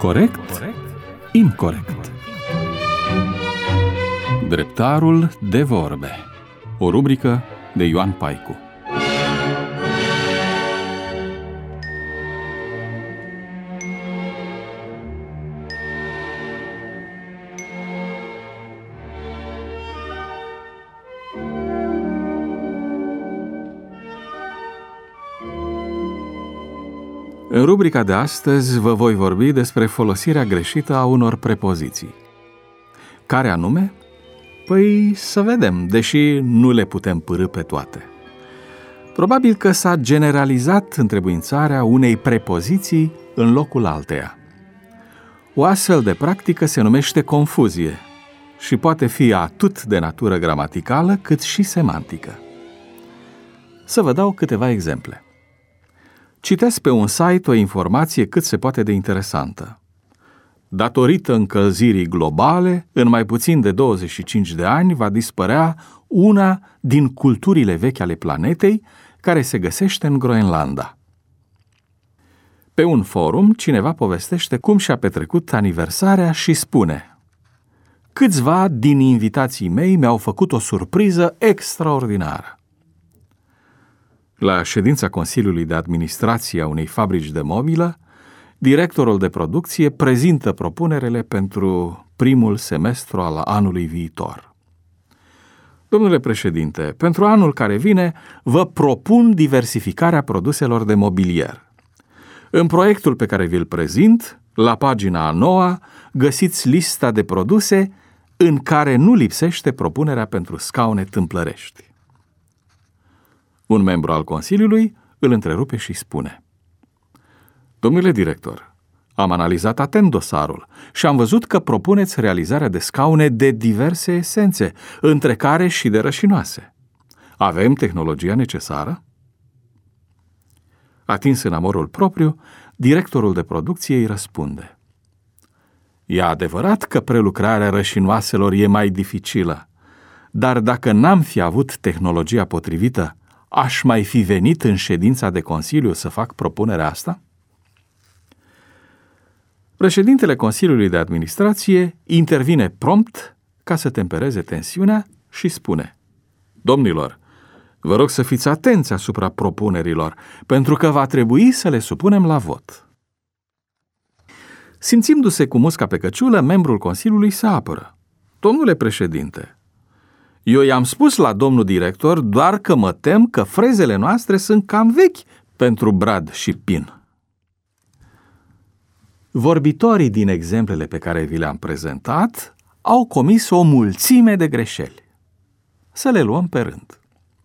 Corect? Incorect. Dreptarul de vorbe. O rubrică de Ioan Paicu. În rubrica de astăzi vă voi vorbi despre folosirea greșită a unor prepoziții. Care anume? Păi să vedem, deși nu le putem părî pe toate. Probabil că s-a generalizat întrebuințarea unei prepoziții în locul alteia. O astfel de practică se numește confuzie și poate fi atât de natură gramaticală cât și semantică. Să vă dau câteva exemple. Citesc pe un site o informație cât se poate de interesantă. Datorită încălzirii globale, în mai puțin de 25 de ani va dispărea una din culturile vechi ale planetei, care se găsește în Groenlanda. Pe un forum, cineva povestește cum și-a petrecut aniversarea și spune: câțiva din invitații mei mi-au făcut o surpriză extraordinară. La ședința Consiliului de Administrație a unei fabrici de mobilă, directorul de producție prezintă propunerele pentru primul semestru al anului viitor. Domnule președinte, pentru anul care vine, vă propun diversificarea produselor de mobilier. În proiectul pe care vi-l prezint, la pagina a 9, găsiți lista de produse în care nu lipsește propunerea pentru scaune tâmplărești. Un membru al Consiliului îl întrerupe și spune: domnule director, am analizat atent dosarul și am văzut că propuneți realizarea de scaune de diverse esențe, între care și de rășinoase. Avem tehnologia necesară? Atins în amorul propriu, directorul de producție îi răspunde: e adevărat că prelucrarea rășinoaselor e mai dificilă, dar dacă n-am fi avut tehnologia potrivită, aș mai fi venit în ședința de Consiliu să fac propunerea asta? Președintele Consiliului de Administrație intervine prompt ca să tempereze tensiunea și spune: domnilor, vă rog să fiți atenți asupra propunerilor, pentru că va trebui să le supunem la vot. Simțindu-se cu musca pe căciulă, membrul Consiliului se apără: domnule președinte, eu i-am spus la domnul director doar că mă tem că frezele noastre sunt cam vechi pentru brad și pin. Vorbitorii din exemplele pe care vi le-am prezentat au comis o mulțime de greșeli. Să le luăm pe rând.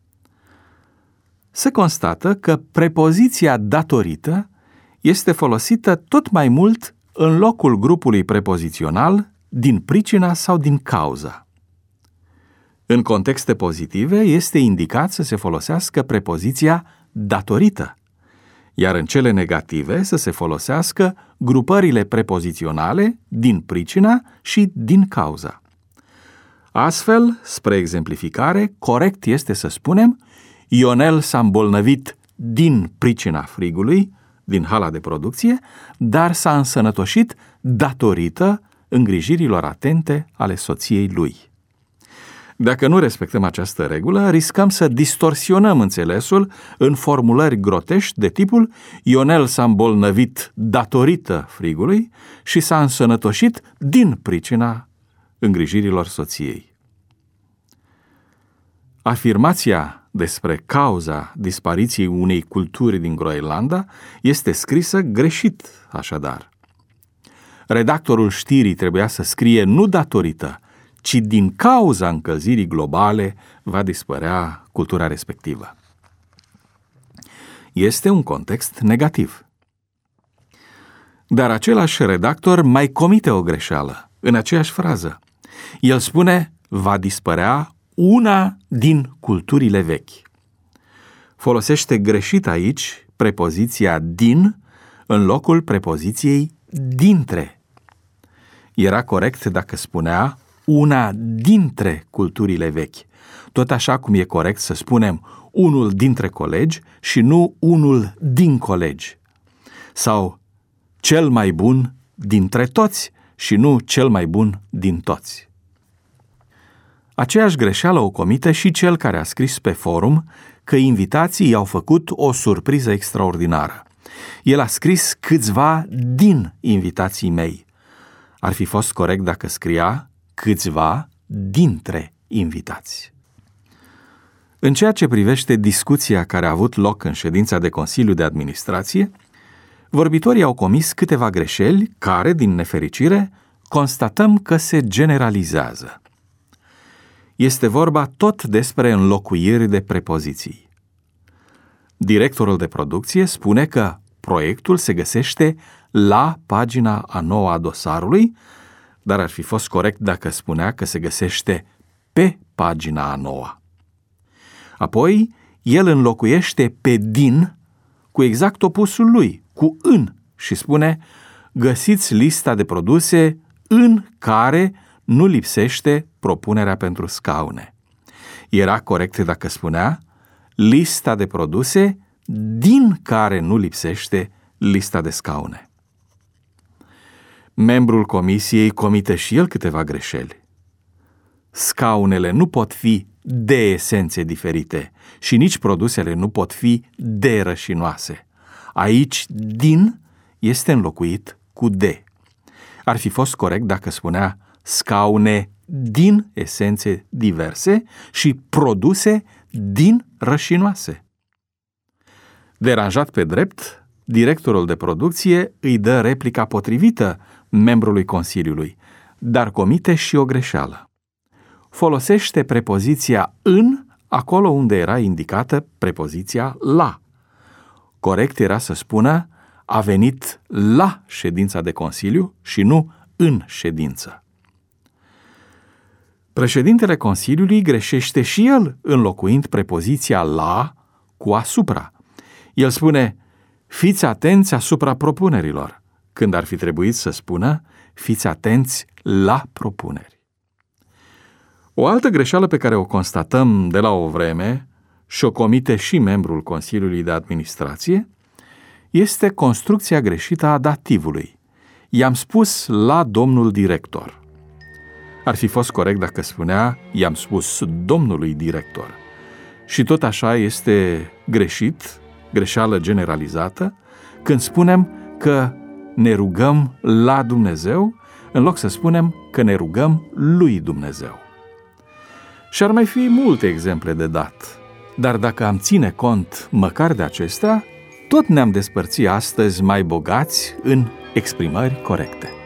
Se constată că prepoziția datorită este folosită tot mai mult în locul grupului prepozițional din pricina sau din cauza. În contexte pozitive este indicat să se folosească prepoziția datorită, iar în cele negative să se folosească grupările prepoziționale din pricina și din cauza. Astfel, spre exemplificare, corect este să spunem: Ionel s-a îmbolnăvit din pricina frigului, din hala de producție, dar s-a însănătoșit datorită îngrijirilor atente ale soției lui. Dacă nu respectăm această regulă, riscăm să distorsionăm înțelesul în formulări grotești de tipul Ionel s-a îmbolnăvit datorită frigului și s-a însănătoșit din pricina îngrijirilor soției. Afirmația despre cauza dispariției unei culturi din Groenlanda este scrisă greșit, așadar. Redactorul știrii trebuia să scrie nu datorită, ci din cauza încălzirii globale va dispărea cultura respectivă. Este un context negativ. Dar același redactor mai comite o greșeală în aceeași frază. El spune: va dispărea una din culturile vechi. Folosește greșit aici prepoziția din în locul prepoziției dintre. Era corect dacă spunea una dintre culturile vechi, tot așa cum e corect să spunem unul dintre colegi și nu unul din colegi, sau cel mai bun dintre toți și nu cel mai bun din toți. Aceeași greșeală o comite și cel care a scris pe forum că invitații i-au făcut o surpriză extraordinară. El a scris câțiva din invitații mei. Ar fi fost corect dacă scria câțiva dintre invitați. În ceea ce privește discuția care a avut loc în ședința de Consiliu de Administrație, vorbitorii au comis câteva greșeli care, din nefericire, constatăm că se generalizează. Este vorba tot despre înlocuiri de prepoziții. Directorul de producție spune că proiectul se găsește la pagina a 9 a dosarului, dar ar fi fost corect dacă spunea că se găsește pe pagina a 9. Apoi, el înlocuiește pe din cu exact opusul lui, cu în, și spune: găsiți lista de produse în care nu lipsește propunerea pentru scaune. Era corect dacă spunea lista de produse din care nu lipsește lista de scaune. Membrul comisiei comite și el câteva greșeli. Scaunele nu pot fi de esențe diferite și nici produsele nu pot fi de rășinoase. Aici din este înlocuit cu de. Ar fi fost corect dacă spunea scaune din esențe diverse și produse din rășinoase. Deranjat pe drept, directorul de producție îi dă replica potrivită membrului Consiliului, dar comite și o greșeală. Folosește prepoziția în acolo unde era indicată prepoziția la. Corect era să spună a venit la ședința de Consiliu și nu în ședință. Președintele Consiliului greșește și el înlocuind prepoziția la cu asupra. El spune: fiți atenți asupra propunerilor, când ar fi trebuit să spună fiți atenți la propuneri. O altă greșeală pe care o constatăm de la o vreme și o comite și membrul Consiliului de Administrație este construcția greșită a dativului. I-am spus la domnul director. Ar fi fost corect dacă spunea i-am spus domnului director. Și tot așa este greșit, greșeală generalizată, când spunem că ne rugăm la Dumnezeu, în loc să spunem că ne rugăm lui Dumnezeu. Și ar mai fi multe exemple de dat, dar dacă am ține cont măcar de acestea, tot ne-am despărțit astăzi mai bogați în exprimări corecte.